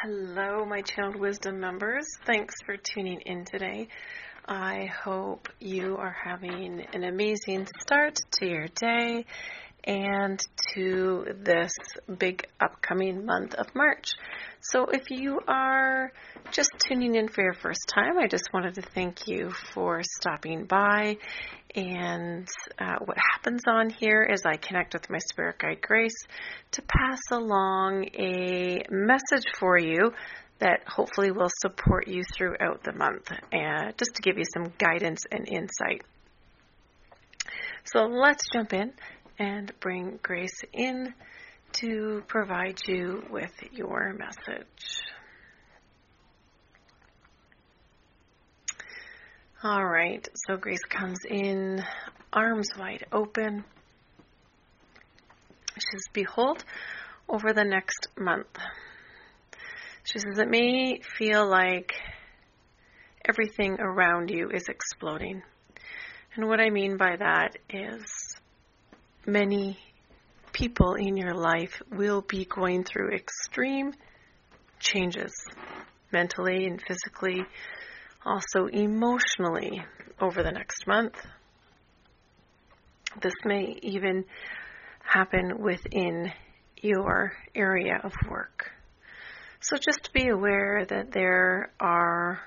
Hello, my Channeled Wisdom members. Thanks for tuning in today. I hope you are having an amazing start to your day and to this big upcoming month of March. So if you are just tuning in for your first time, I just wanted to thank you for stopping by. And what happens on here is I connect with my spirit guide Grace to pass along a message for you that hopefully will support you throughout the month, and just to give you some guidance and insight. So let's jump in and bring Grace in to provide you with your message. All right, so Grace comes in, arms wide open. She says, behold, over the next month. She says, it may feel like everything around you is exploding. And what I mean by that is many people in your life will be going through extreme changes, mentally and physically, also emotionally, over the next month. This may even happen within your area of work. So just be aware that there are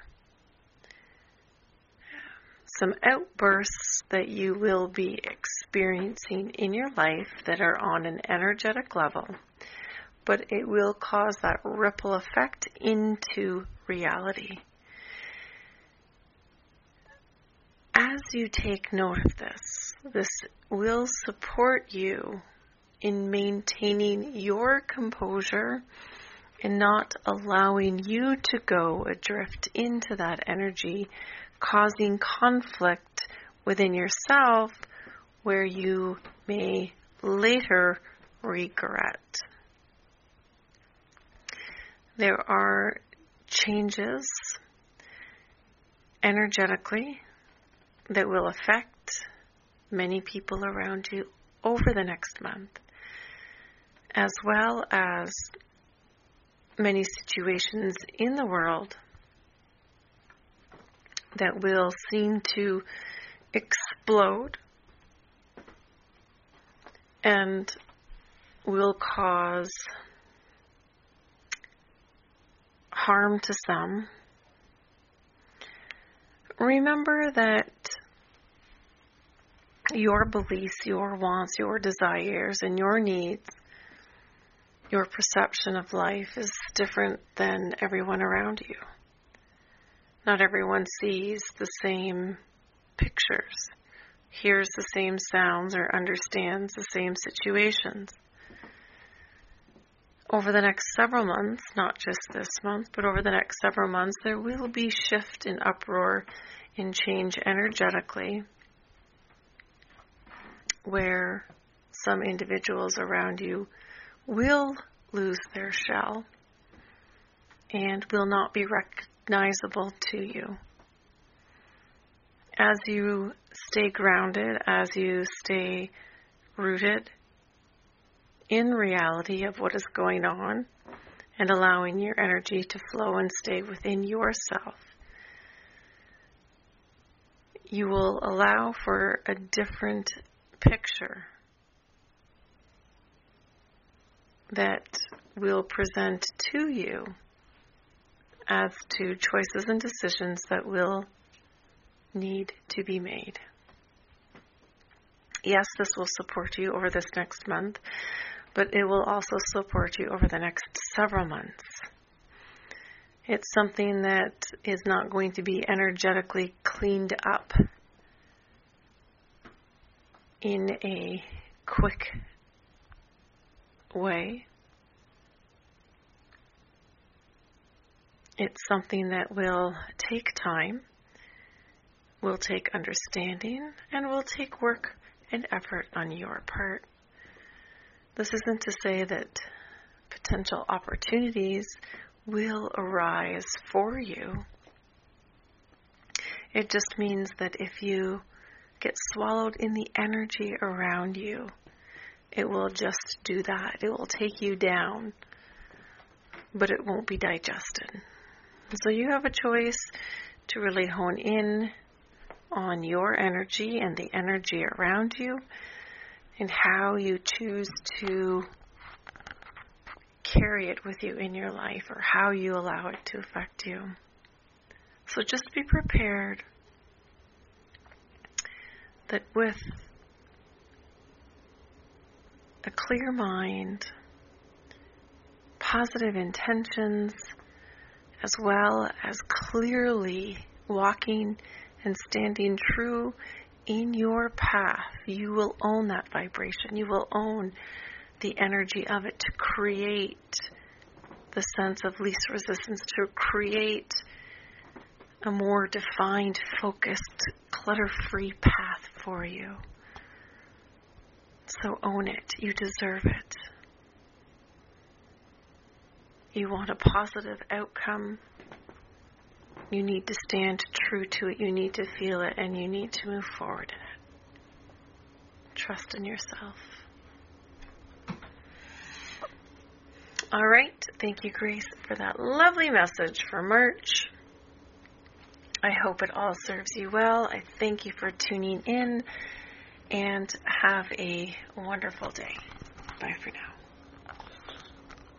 some outbursts that you will be experiencing in your life that are on an energetic level, but it will cause that ripple effect into reality. As you take note of this will support you in maintaining your composure and not allowing you to go adrift into that energy, causing conflict within yourself where you may later regret. There are changes energetically that will affect many people around you over the next month, as well as many situations in the world that will seem to explode and will cause harm to some. Remember that your beliefs, your wants, your desires, and your needs, your perception of life is different than everyone around you. Not everyone sees the same pictures, hears the same sounds, or understands the same situations. Over the next several months, not just this month, but over the next several months, there will be shift and uproar and change energetically, where some individuals around you will lose their shell and will not be recognizable to you. As you stay grounded, as you stay rooted in reality of what is going on and allowing your energy to flow and stay within yourself, you will allow for a different picture that will present to you as to choices and decisions that will need to be made. Yes, this will support you over this next month, but it will also support you over the next several months. It's something that is not going to be energetically cleaned up in a quick way. It's something that will take time, will take understanding, and will take work and effort on your part. This isn't to say that potential opportunities will arise for you. It just means that if you get swallowed in the energy around you, it will just do that. It will take you down but it won't be digested. So you have a choice to really hone in on your energy and the energy around you and how you choose to carry it with you in your life or how you allow it to affect you. So just be prepared that with a clear mind, positive intentions, as well as clearly walking and standing true in your path, you will own that vibration. You will own the energy of it to create the sense of least resistance, to create a more defined, focused, clutter-free path for you. So own it. You deserve it. You want a positive outcome. You need to stand true to it. You need to feel it, and you need to move forward in it. Trust in yourself. All right. Thank you, Grace, for that lovely message for March. I hope it all serves you well. I thank you for tuning in, and have a wonderful day. Bye for now.